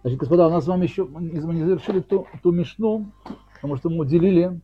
Значит, господа, у нас с вами еще, мы не завершили ту мишну, потому что мы уделили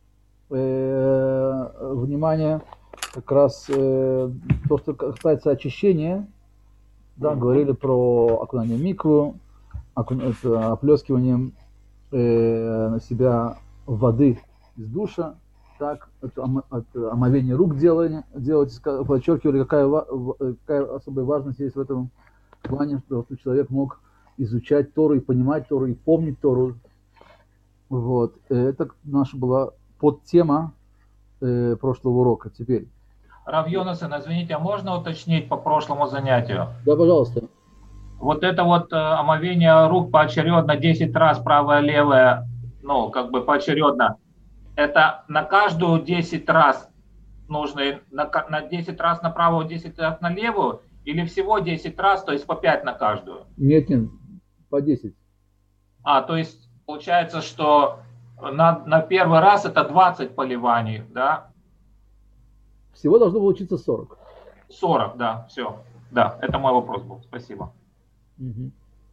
внимание как раз то, что касается очищения. Да, говорили про окунание в микву, оплескиванием на себя воды из душа, так, это омовение рук делать, подчеркивали, какая особая важность есть в этом плане, чтобы человек мог изучать Тору и понимать Тору и помнить Тору. Вот. Это наша была подтема прошлого урока. Теперь. Рав Йонасан, извините, а можно уточнить по прошлому занятию? Да, пожалуйста. Вот это вот омовение рук поочередно 10 раз правое-левое, ну, как бы поочередно, это на каждую 10 раз нужно, на 10 раз на правую, 10 раз на левую, или всего 10 раз, то есть по 5 на каждую? Нет, по 10. То есть получается, что на первый раз это 20 поливаний, да? Всего должно получиться 40. 40, да, все. Да, это мой вопрос был. Спасибо. Угу.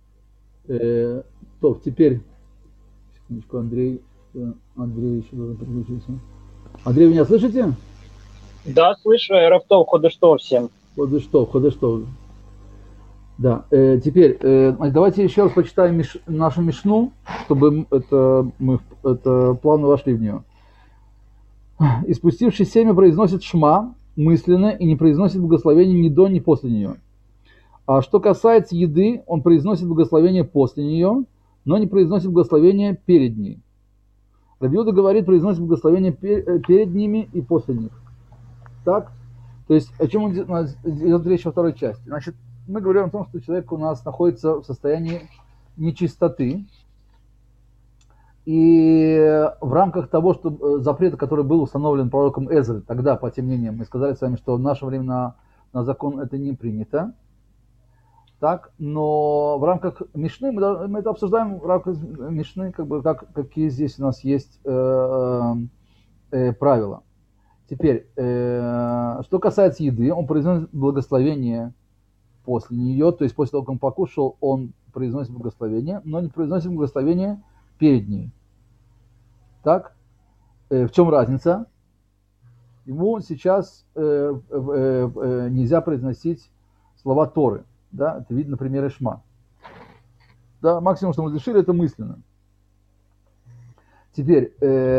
То, теперь, секундочку, Андрей еще должен подключиться. Андрей, вы меня слышите? Да, слышу, Рафтов, Ходыштов всем. Ходыштов. Да, теперь, давайте еще раз почитаем нашу мишну, чтобы мы плавно вошли в нее. И спустившись семя произносит шма мысленно и не произносит благословения ни до, ни после нее. А что касается еды, он произносит благословение после нее, но не произносит благословение перед ней. Рав Юда говорит, произносит благословение перед ними и после них. Так? То есть, о чем идет речь во второй части? Значит, мы говорим о том, что человек у нас находится в состоянии нечистоты. И в рамках того, что запрета, который был установлен пророком Эзрой, тогда, по тем мнениям, мы сказали с вами, что в наше время на закон это не принято. Так, но в рамках Мишны, мы это обсуждаем в рамках Мишны, какие здесь у нас есть правила. Теперь, что касается еды, он произносит благословение после нее, то есть после того, как он покушал, он произносит благословение, но не произносит благословение перед ней. Так? В чем разница? Ему сейчас нельзя произносить слова Торы. Да? Это видно на примере Шма. Да? Максимум, что мы разрешили, это мысленно. Теперь,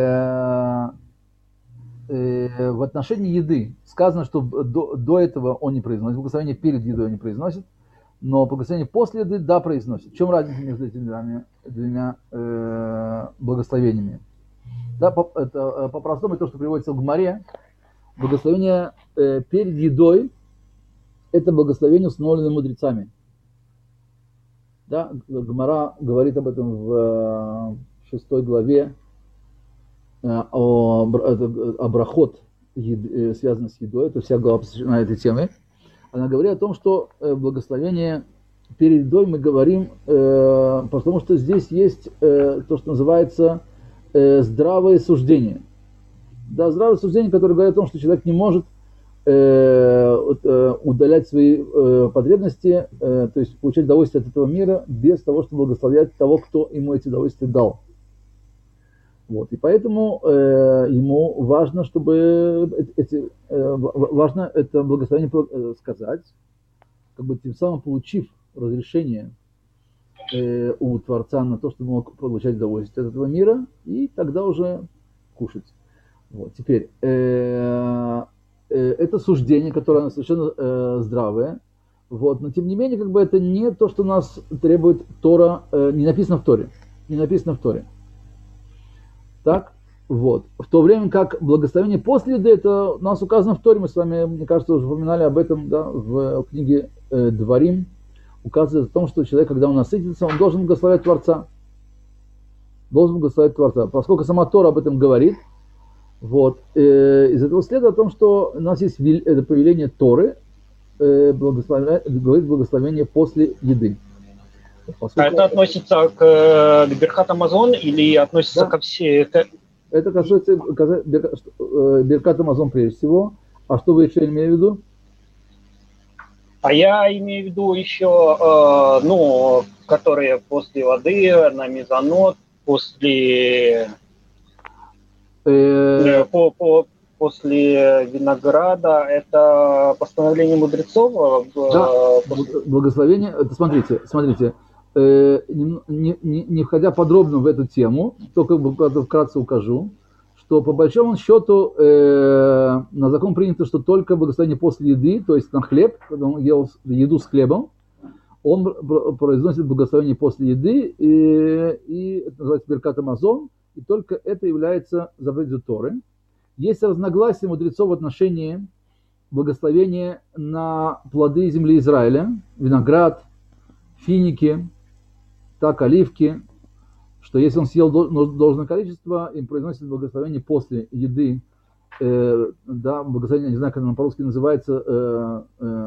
в отношении еды сказано, что до этого он не произносит, благословение перед едой он не произносит, но благословение после еды, да, произносит. В чем разница между этими двумя благословениями? Да, по-простому, то, что приводится в Гмаре, благословение перед едой – это благословение, установленное мудрецами. Да, Гмара говорит об этом в 6 главе, о брахот, связанный с едой. Это вся глава посвящена этой теме. Она говорит о том, что благословение перед едой мы говорим, потому что здесь есть то, что называется здравое суждение. Да, здравое суждение, которое говорит о том, что человек не может удалять свои потребности, то есть получать удовольствие от этого мира без того, чтобы благословлять того, кто ему эти удовольствия дал. Вот. И поэтому ему важно, чтобы важно это благословение сказать, как бы тем самым получив разрешение у Творца на то, чтобы мог получать удовольствие от этого мира, и тогда уже кушать. Вот. Теперь, это суждение, которое совершенно здравое, вот. Но тем не менее, как бы это не то, что нас требует Тора, не написано в Торе. Не написано в Торе. Так, вот. В то время как благословение после еды, это у нас указано в Торе, мы с вами, мне кажется, уже упоминали об этом, да, в книге Дворим, указывает о том, что человек, когда он насытится, он должен благословлять Творца. Должен благословлять Творца. Поскольку сама Тора об этом говорит, вот, из этого следует о том, что у нас есть это повеление Торы, говорит благословение после еды. Поскольку... А это относится к Берхат Амазон или относится ко всей... Это касается Беркат Амазон прежде всего. А что вы еще имеете в виду? А я имею в виду еще, ну, которые после воды, на мезонот, после винограда, это постановление мудрецов? Да, благословение. Это смотрите, не входя подробно в эту тему, только вкратце укажу, что по большому счету на закон принято, что только благословение после еды, то есть на хлеб, когда он ел еду с хлебом, он произносит благословение после еды, и это называется Беркат Амазон, и только это является заповедью Торы. Есть разногласия мудрецов в отношении благословения на плоды земли Израиля, виноград, финики, так, оливки, что если он съел должное количество, им произносит благословение после еды, да, благословение, не знаю, как оно по-русски называется,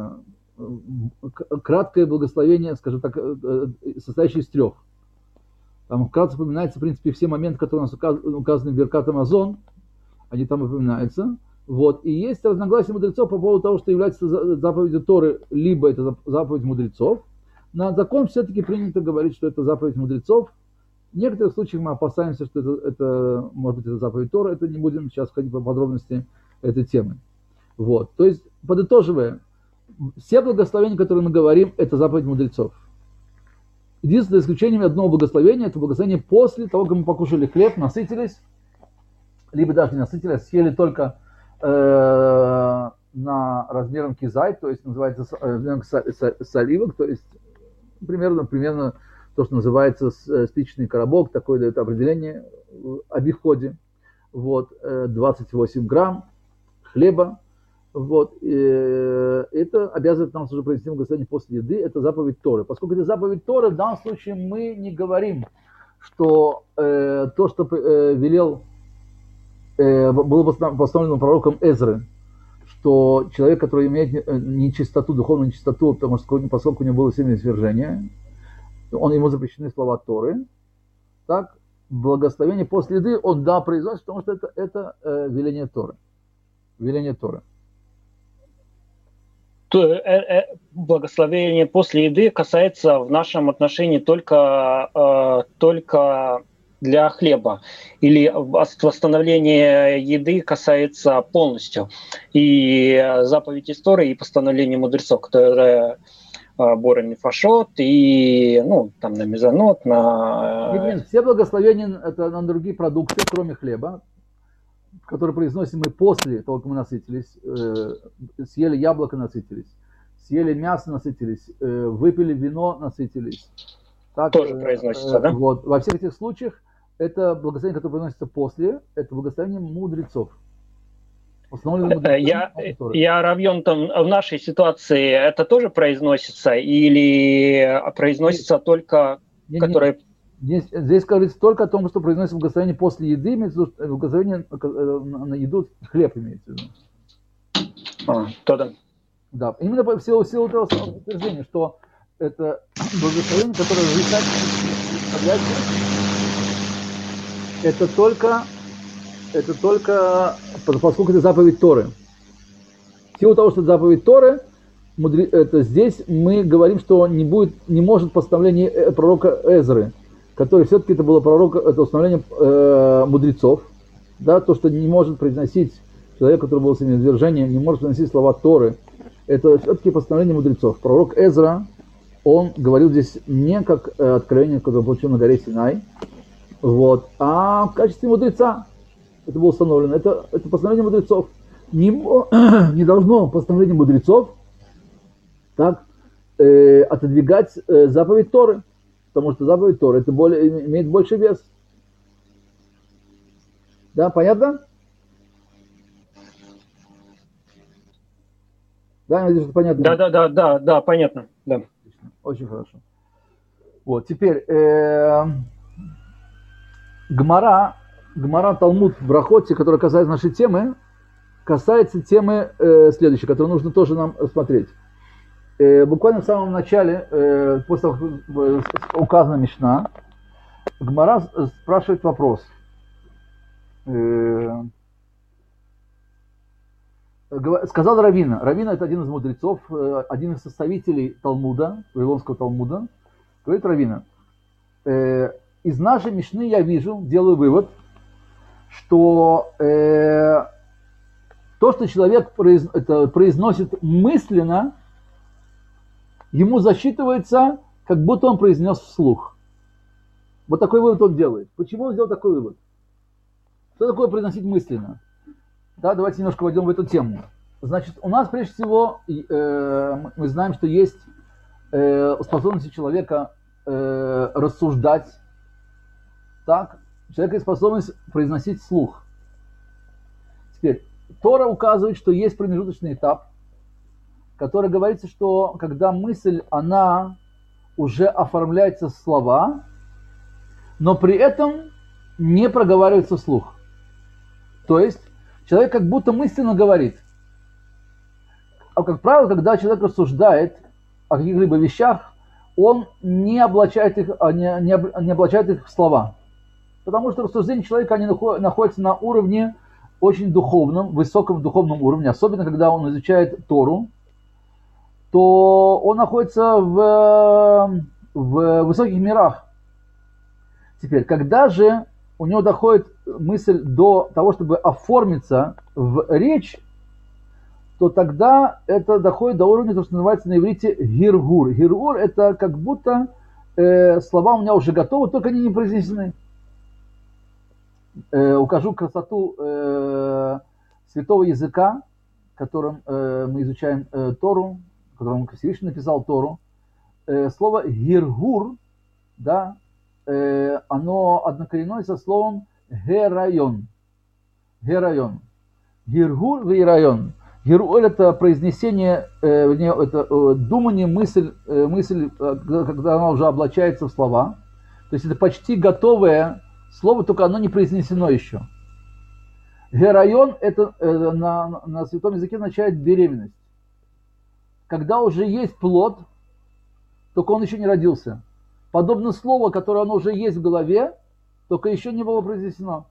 краткое благословение, скажем так, состоящее из трех. Там вкратце упоминается, в принципе, все моменты, которые у нас указаны в Беркат Амазон, они там упоминаются. Вот. И есть разногласия мудрецов по поводу того, что является заповедью Торы, либо это заповедь мудрецов. На закон все-таки принято говорить, что это заповедь мудрецов. В некоторых случаях мы опасаемся, что это может быть, это заповедь Торы. Это не будем сейчас входить в подробности этой темы. Вот. То есть, подытоживая, все благословения, которые мы говорим, это заповедь мудрецов. Единственное исключением одного благословения, это благословение после того, как мы покушали хлеб, насытились, либо даже не насытились, съели только на размером кизай, то есть называется соливок, то есть примерно то, что называется спичечный коробок, такое дает определение в обиходе. Вот, 28 грамм хлеба. Вот, это обязывает нас уже произнести благословение после еды, это заповедь Торы. Поскольку это заповедь Торы, в данном случае мы не говорим, что то, что велел, было постановлено пророком Эзры, что человек, который имеет нечистоту, духовную нечистоту, поскольку у него было семяизвержение, ему запрещены слова Торы, так, благословение после еды он, да, произносит, потому что это веление Торы. Веление Торы. Благословение после еды касается в нашем отношении только для хлеба, или восстановление еды касается полностью и заповедь истории, и постановление мудрецов, которые Бора Нефашот, и там на мезонот, Нет, все благословения это на другие продукты, кроме хлеба, которые произносим мы после того, как мы насытились, съели яблоко, насытились, съели мясо, насытились, выпили вино, насытились. Так, тоже произносится, да? Вот. Во всех этих случаях это благословение, которое произносится после, это благословение мудрецов. Я Равьон, там в нашей ситуации это тоже произносится или произносится только, которые... Здесь говорится только о том, что произносится благословение после еды, благословение на еду, хлеб имеется в виду. То-да. Да, именно в силу этого утверждения, что это благословение, которое разрешает это только поскольку это заповедь Торы. В силу того, что это заповедь Торы, это здесь мы говорим, что не может постановление пророка Эзры, который все-таки это было это установление мудрецов, да, то, что не может произносить человек, который был семяизвержением, не может произносить слова Торы, это все-таки постановление мудрецов. Пророк Эзра, он говорил здесь не как откровение, которое получил на горе Синай, вот, а в качестве мудреца это было установлено. Это постановление мудрецов. Не должно постановление мудрецов так отодвигать заповедь Торы, потому что заповедь Торы имеет больше вес. Да, понятно? Да, я надеюсь, что понятно. Да, понятно. Да. Очень хорошо. Вот, теперь Гмара Талмуд в Брахоте, которая касается нашей темы, касается темы следующей, которую нужно тоже нам рассмотреть. Буквально в самом начале, после того, как указана Мишна, Гмара спрашивает вопрос. сказал Равина. Равина это один из мудрецов, один из составителей Талмуда, Вавилонского Талмуда. Говорит Равина, из нашей Мишны я вижу, делаю вывод, что то, что человек произносит мысленно, ему засчитывается, как будто он произнес вслух. Вот такой вывод он делает. Почему он сделал такой вывод? Что такое произносить мысленно? Да, давайте немножко войдем в эту тему. Значит, у нас прежде всего мы знаем, что есть способность человека рассуждать. Так, у человека есть способность произносить вслух. Теперь, Тора указывает, что есть промежуточный этап, который говорится, что когда мысль, она уже оформляется в слова, но при этом не проговаривается вслух. То есть, человек как будто мысленно говорит. А как правило, когда человек рассуждает о каких-либо вещах, он не облачает их в слова. Потому что рассуждения человека, они находятся на уровне очень духовном, высоком духовном уровне. Особенно, когда он изучает Тору, то он находится в высоких мирах. Теперь, когда же у него доходит мысль до того, чтобы оформиться в речь, то тогда это доходит до уровня, то, что называется на иврите гиргур. Гиргур – это как будто слова у меня уже готовы, только они не произнесены. Укажу красоту святого языка, которым мы изучаем Тору, которым Всевышний написал Тору. Слово гиргур, да, оно однокоренное со словом герайон. Герайон. Гиргур вейрайон. Гиргур – это произнесение, это думание, мысль, когда она уже облачается в слова. То есть это почти готовое слово, только оно не произнесено еще. Герайон – это на святом языке означает беременность. Когда уже есть плод, только он еще не родился. Подобно слову, которое оно уже есть в голове, только еще не было произнесено.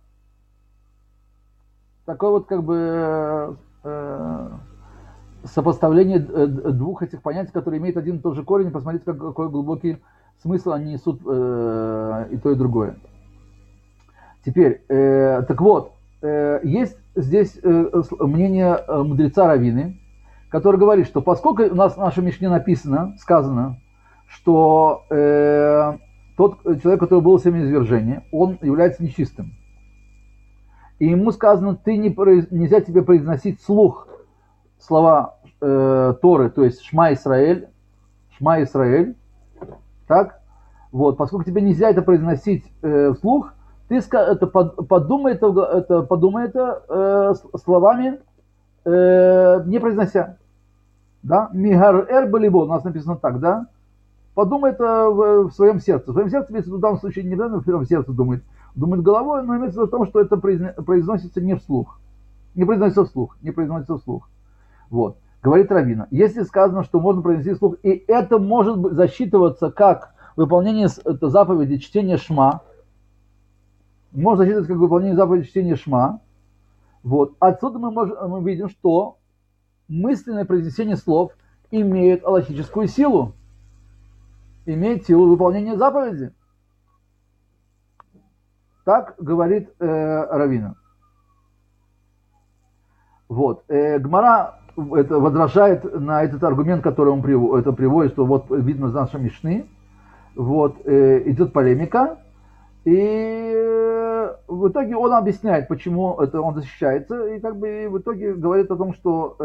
Такое вот как бы сопоставление двух этих понятий, которые имеют один и тот же корень. Посмотрите, какой глубокий смысл они несут и то, и другое. Теперь, так вот, есть здесь мнение мудреца Равины, который говорит, что поскольку у нас в нашей Мишне написано, сказано, что тот человек, который был в семяизвержении, он является нечистым. И ему сказано, нельзя тебе произносить вслух слова Торы, то есть Шма Исраэль, так? Вот, поскольку тебе нельзя это произносить вслух, ты подумай это словами, не произнося. Да? Мигар эр балибо, у нас написано так, да? Подумай это в своем сердце. В своем сердце, если в данном случае не в своем сердце думает головой, но имеется в виду, что это произносится не вслух. Не произносится вслух. Вот. Говорит Равина, если сказано, что можно произнести вслух, и это может засчитываться как выполнение заповеди чтения Шма, можно засчитывать как выполнение заповеди чтения Шма, вот. Отсюда мы видим, что мысленное произнесение слов имеет алахическую силу, имеет силу выполнения заповеди. Так говорит Равина. Вот. Гмара возражает на этот аргумент, который он приводит, что вот видно из нашей Мишны. Вот. Идет полемика. И в итоге он объясняет, почему это он защищается. И как бы в итоге говорит о том, что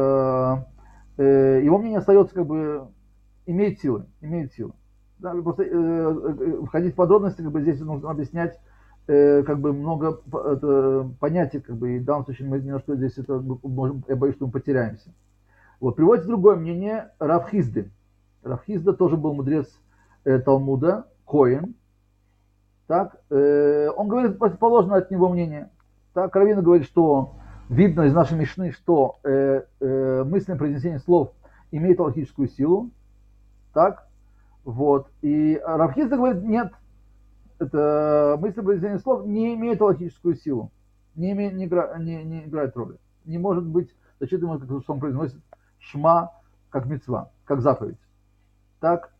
его мнение остается как бы имеет силу. Да, просто входить в подробности, как бы здесь нужно объяснять как бы много понятий, как бы, и в данном случае мы немножко здесь это можем, я боюсь, что мы потеряемся. Вот, приводится другое мнение Рав Хизды. Рав Хизда тоже был мудрец Талмуда, Коэн. Так, он говорит противоположное от него мнение. Так, Равина говорит, что видно из нашей Мишны, что мысленное произнесение слов имеет алахическую силу. Так, вот. И Рав Хизда говорит, нет, это мысленное произнесение слов не имеет алахическую силу, не играет роли. Не может быть Зачем ему, как он произносит шма как мицва, как заповедь. Так,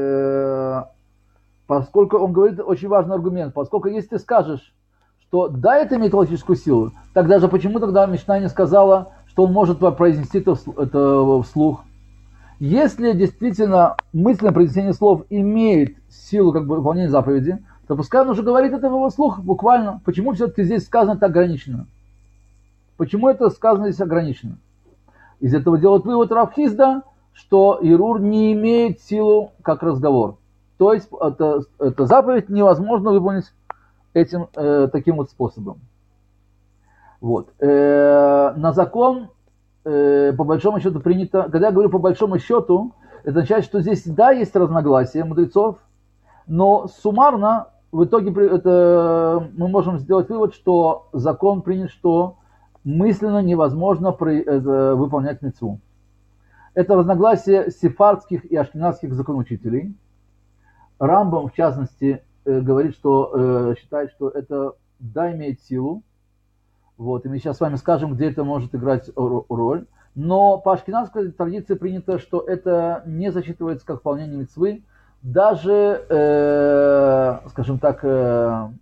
поскольку он говорит очень важный аргумент, поскольку если ты скажешь, что да, это имеет логическую силу, тогда же почему тогда Мишна не сказала, что он может произнести это вслух? Если действительно мысленное произнесение слов имеет силу как бы выполнения заповеди, то пускай он уже говорит это в его слух буквально. Почему все-таки здесь сказано так ограниченно? Почему это сказано здесь ограниченно? Из этого делает вывод Рав Хизда, что ирур не имеет силу как разговор. То есть это заповедь невозможно выполнить этим таким вот способом. Вот. На закон, по большому счету, принято, когда я говорю по большому счету, это означает, что здесь да, есть разногласия мудрецов, но суммарно в итоге мы можем сделать вывод, что закон принят, что мысленно невозможно выполнять мицву. Это разногласие сефардских и ашкеназских законоучителей. Рамбам, в частности, говорит, что считает, что это да, имеет силу. Вот, и мы сейчас с вами скажем, где это может играть роль. Но по ашкеназской традиции принято, что это не засчитывается как выполнение мицвы. Даже, скажем так, то,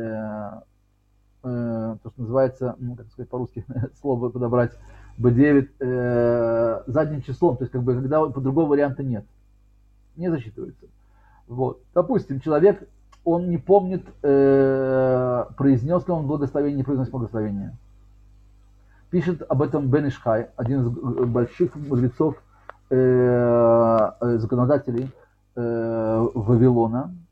что называется, ну, как сказать по-русски, слово подобрать, B9, задним числом, то есть, как бы, когда другого варианта нет, не засчитывается. Вот. Допустим, человек, он не помнит, произнес ли он благословение, не произнес благословение. Пишет об этом Бен Иш Хай, один из больших мудрецов, законодателей Вавилона,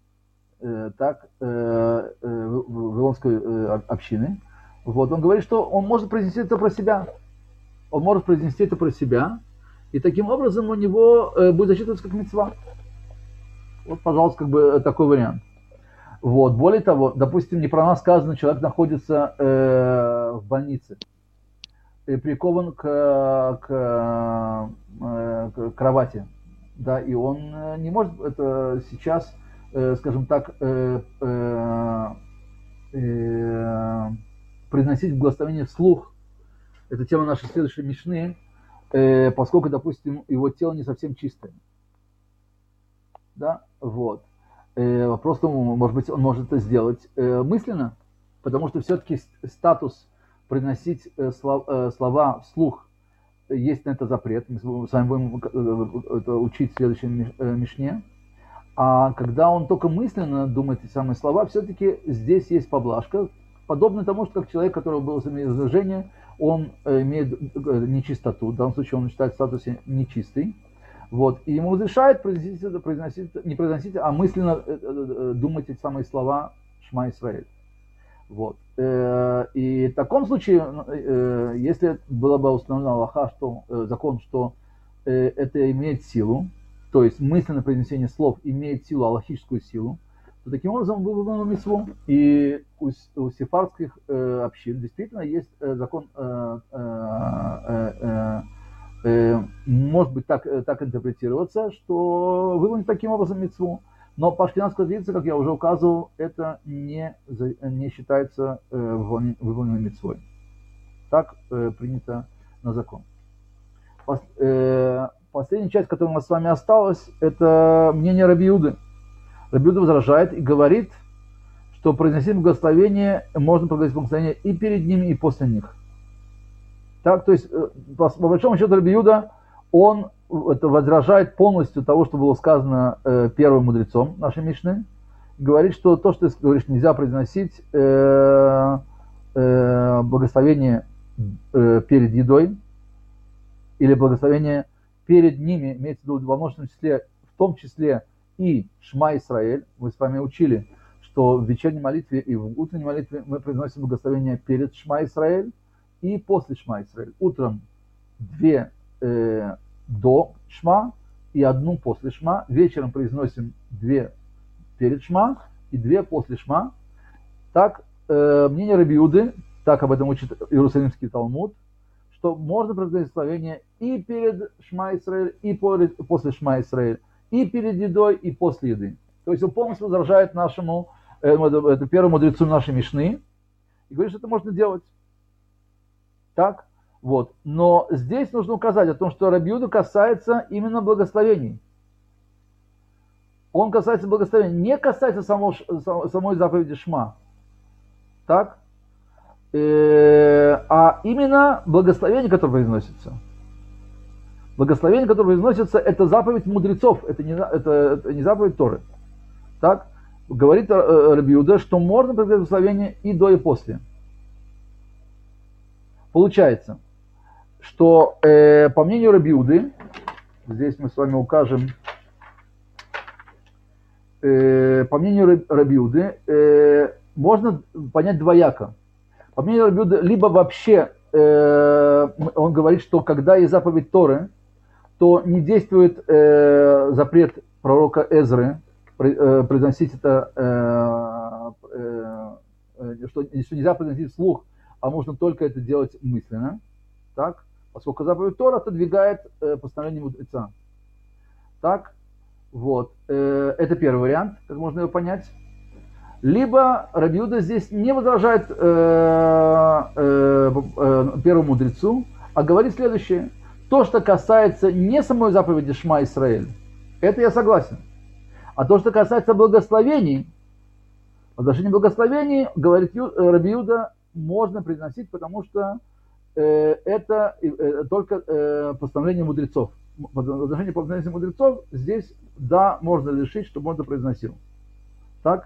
Вавилонской общины. Вот. Он говорит, что он может произнести это про себя. Он может произнести это про себя, и таким образом у него будет засчитываться как мицва. Вот, пожалуйста, как бы такой вариант. Вот. Более того, допустим, не про нас сказано, человек находится в больнице, прикован к кровати, да, и он не может это сейчас, скажем так, произносить благословение вслух. Это тема нашей следующей мишны, поскольку, допустим, его тело не совсем чистое. Да, вот. Вопрос в том, может быть, он может это сделать мысленно, потому что все-таки статус произносить слова вслух, есть на это запрет. Мы с вами будем это учить в следующей мишне. А когда он только мысленно думает эти самые слова, все-таки здесь есть поблажка, подобно тому, что как человек, которого было изложение, он имеет нечистоту, в данном случае он считает в статусе нечистый, вот, и ему разрешают не произносить, а мысленно думать эти самые слова Шма Исраэль. Вот. И в таком случае, если было бы установлено Аллаха, что закон, что это имеет силу, то есть мысленное произнесение слов имеет силу, аллахическую силу, то таким образом был выполнен мицву. И у сефардских общин действительно есть закон, может быть так интерпретироваться, что выполнить таким образом мицву. Но по ашкеназской традиции, как я уже указывал, это не считается выполненной мицвой. Так принято на закон. Последняя часть, которая у нас с вами осталась, это мнение Раби Юды. Раби Юда возражает и говорит, что произносить благословение можно произносить благословение и перед ними, и после них. Так, то есть, по большому счету, Раби Юда, он возражает полностью того, что было сказано первым мудрецом нашей Мишны. Говорит, что то, что ты говоришь, нельзя произносить благословение перед едой или благословение перед ними, имеется в виду во множественном числе, в том числе и Шма Исраэль. Мы с вами учили, что в вечерней молитве и в утренней молитве мы произносим благословение перед Шма Исраэль и после Шма Исраэль. Утром 2 до Шма и 1 после Шма. Вечером произносим 2 перед Шма и 2 после Шма. Так, мнение Раби Юды, так об этом учит Иерусалимский Талмуд, что можно произносить благословение и перед Шма Исраэль, и после Шма Исраэль, и перед едой, и после еды. То есть он полностью возражает нашему, первому мудрецу нашей Мишны, и говорит, что это можно делать. Так, Вот. Но здесь нужно указать о том, что Раби Иуда касается именно благословений. Он касается благословения, не касается самой заповеди Шма. Так? А именно благословение, которое произносится. Благословение, которое произносится, это заповедь мудрецов, это не заповедь Торы. Так? Говорит Раби Иуда, что можно произносить благословение и до, и после. Получается, что по мнению Раби Иуды, здесь мы с вами укажем, по мнению Раби Иуды, можно понять двояко. По мнению Раби Иуды, либо вообще он говорит, что когда есть заповедь Торы, то не действует запрет пророка Эзры произносить это, что нельзя произносить вслух, а можно только это делать мысленно, так? Поскольку заповедь Тора отодвигает постановление мудреца. Так? Вот. Это первый вариант, как можно его понять. Либо Раби Иуда здесь не возражает первому мудрецу, а говорит следующее. То, что касается не самой заповеди Шма Исраэль, это я согласен. А то, что касается благословений, возглашение благословений, говорит Раби Иуда, можно произносить, потому что это только постановление мудрецов. В отношении постановления мудрецов здесь, да, можно решить, что можно произносил. Так?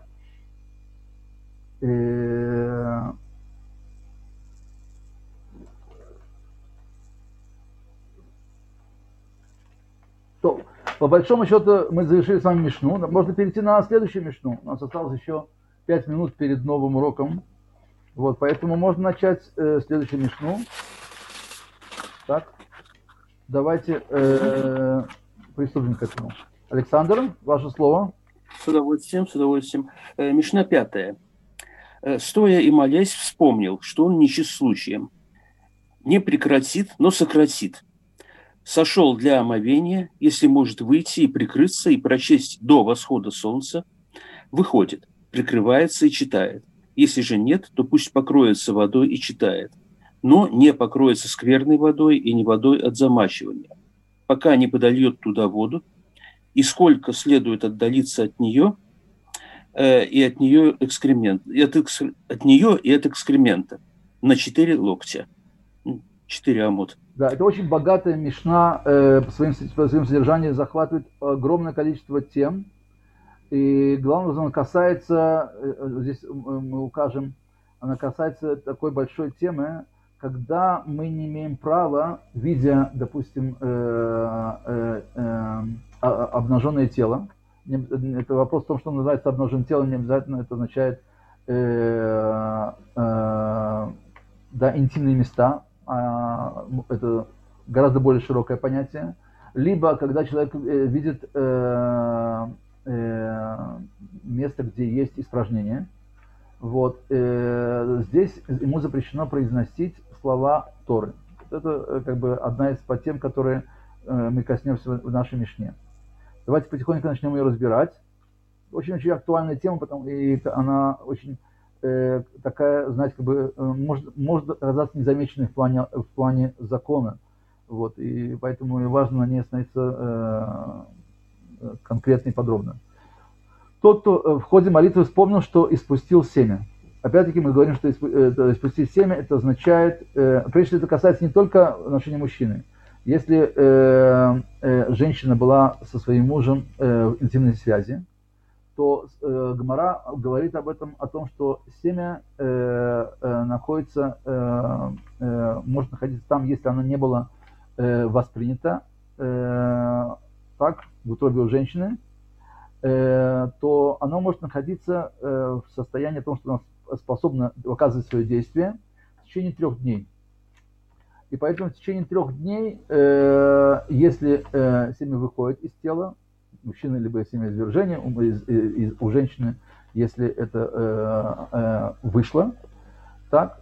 То, по большому счету мы завершили с вами Мишну. Можно перейти на следующую Мишну. У нас осталось еще 5 минут перед новым уроком. Вот, поэтому можно начать следующую Мишну. Так, давайте приступим к этому. Александр, ваше слово. С удовольствием, с удовольствием. Мишна 5. Стоя и молясь, вспомнил, что он нечист случаем. Не прекратит, но сократит. Сошел для омовения, если может выйти и прикрыться, и прочесть до восхода солнца. Выходит, прикрывается и читает. Если же нет, то пусть покроется водой и читает. Но не покроется скверной водой и не водой от замачивания, пока не подольет туда воду, и сколько следует отдалиться от нее, и от нее экскремент, от нее и от экскремента на 4 локтя, 4 амот. Да, это очень богатая Мишна, по своим содержанию захватывает огромное количество тем. И главное, она касается, здесь мы укажем, она касается такой большой темы, когда мы не имеем права, видя, допустим, обнаженное тело. Это вопрос в том, что называется обнаженным телом, не обязательно это означает да, интимные места. Это гораздо более широкое понятие. Либо когда человек видит место, где есть испражнение, вот, здесь ему запрещено произносить слова Торы. Это как бы одна из подтем, которые мы коснемся в нашей Мишне. Давайте потихоньку начнем ее разбирать. Очень-очень актуальная тема, и она очень такая, знаете, как бы может оказаться незамеченной в плане закона. Вот, и поэтому важно на ней остановиться конкретно и подробно. Тот, кто в ходе молитвы вспомнил, что испустил семя. Опять-таки мы говорим, что испустить семя, это означает, прежде всего это касается не только отношения мужчины. Если женщина была со своим мужем в интимной связи, то Гемара говорит об этом, о том, что семя находится, может находиться там, если оно не было воспринято так, в утробе у женщины, то оно может находиться в состоянии того, что оно способно оказывать свое действие в течение 3 дней. И поэтому в течение 3 дней, если семя выходит из тела, мужчины, либо семяизвержение у женщины, если это вышло, так,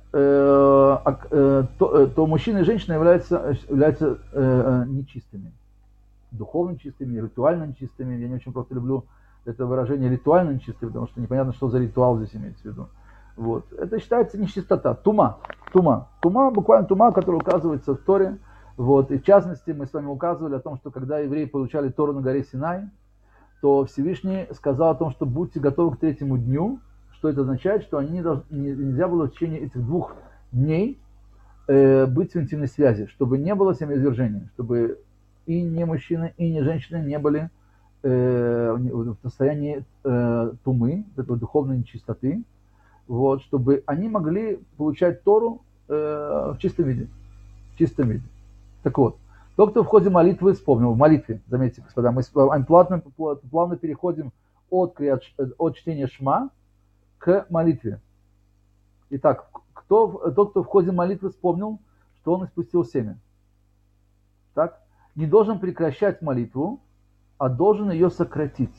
то мужчина и женщина являются нечистыми. Духовно чистыми, ритуально чистыми. Я не очень просто люблю это выражение ритуально чистый, потому что непонятно, что за ритуал здесь имеется в виду. Вот. Это считается нечистота. Тума. Тума, буквально тума, которая указывается в Торе. Вот. И в частности, мы с вами указывали о том, что когда евреи получали Тору на горе Синай, то Всевышний сказал о том, что будьте готовы к третьему дню. Что это означает? Что они нельзя было в течение этих 2 дней быть в интимной связи, чтобы не было семяизвержения, чтобы и не мужчины, и не женщины не были в состоянии тумы, этой духовной нечистоты, вот, чтобы они могли получать Тору в чистом виде. В чистом виде. Так вот, тот, кто в ходе молитвы вспомнил, в молитве, заметьте, господа, мы плавно переходим от чтения Шма к молитве. Итак, тот, кто в ходе молитвы вспомнил, что он испустил семя, так, не должен прекращать молитву, а должен ее сократить.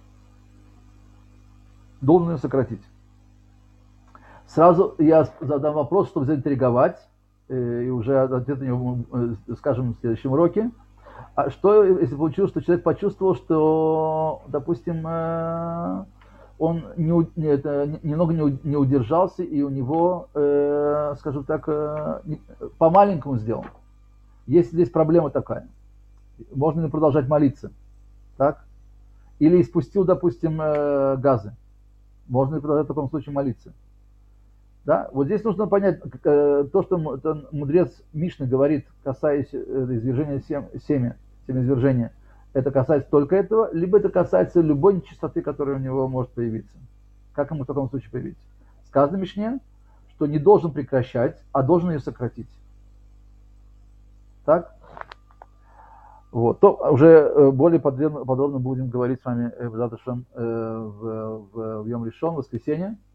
Должен ее сократить. Сразу я задам вопрос, чтобы заинтриговать, и уже ответ на него скажем в следующем уроке. А что, если получилось, что человек почувствовал, что, допустим, он немного не удержался, и у него, скажем так, по-маленькому сделал. Есть здесь проблема такая. Можно ли продолжать молиться? Так? Или испустил, допустим, газы. Можно ли продолжать в таком случае молиться? Да? Вот здесь нужно понять, то, что мудрец Мишны говорит, касаясь извержения семяизвержения, это касается только этого, либо это касается любой нечистоты, которая у него может появиться. Как ему в таком случае появиться? Сказано в Мишне, что не должен прекращать, а должен ее сократить. Так? Вот. То уже более подробно будем говорить с вами в Йом Ришон, в воскресенье.